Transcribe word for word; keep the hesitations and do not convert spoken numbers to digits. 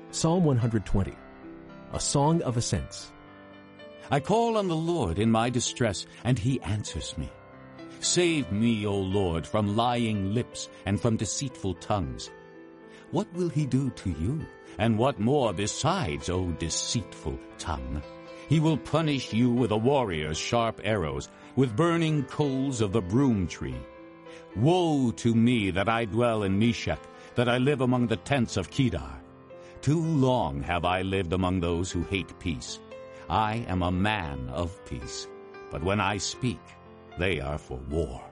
Psalm one hundred twenty, a song of ascents. I call on the Lord in my distress, and he answers me. Save me, O Lord, from lying lips and from deceitful tongues. What will he do to you? And what more besides, O deceitful tongue? He will punish you with a warrior's sharp arrows, with burning coals of the broom tree. Woe to me that I dwell in Meshech, that I live among the tents of Kedar. Too long have I lived among those who hate peace. I am a man of peace, but when I speak, they are for war.